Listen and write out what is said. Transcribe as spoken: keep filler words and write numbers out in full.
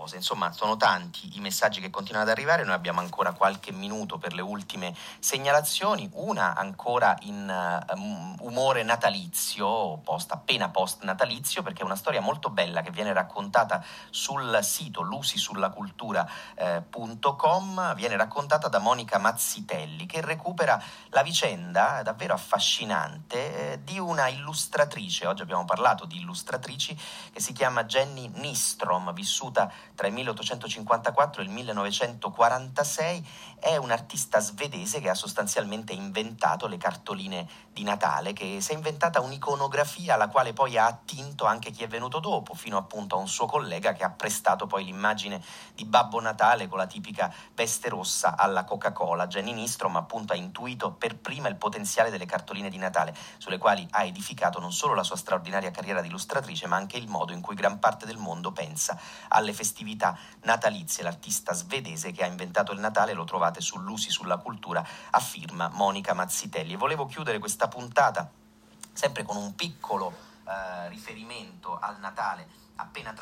Insomma, sono tanti i messaggi che continuano ad arrivare, noi abbiamo ancora qualche minuto per le ultime segnalazioni, una ancora in uh, umore natalizio, post, appena post natalizio, perché è una storia molto bella che viene raccontata sul sito lusisullacultura punto com, eh, viene raccontata da Monica Mazzitelli, che recupera la vicenda davvero affascinante eh, di una illustratrice. Oggi abbiamo parlato di illustratrici, che si chiama Jenny Nystrom, vissuta tra il milleottocentocinquantaquattro e il millenovecentoquarantasei, è un artista svedese che ha sostanzialmente inventato le cartoline di Natale, che si è inventata un'iconografia alla quale poi ha attinto anche chi è venuto dopo, fino appunto a un suo collega che ha prestato poi l'immagine di Babbo Natale con la tipica veste rossa alla Coca-Cola. Jenny Nystrom appunto ha intuito per prima il potenziale delle cartoline di Natale, sulle quali ha edificato non solo la sua straordinaria carriera di illustratrice, ma anche il modo in cui gran parte del mondo pensa alle festività natalizie. L'artista svedese che ha inventato il Natale lo trovate su Lusi sulla Cultura a firma Monica Mazzitelli. E volevo chiudere questa puntata sempre con un piccolo eh, riferimento al Natale appena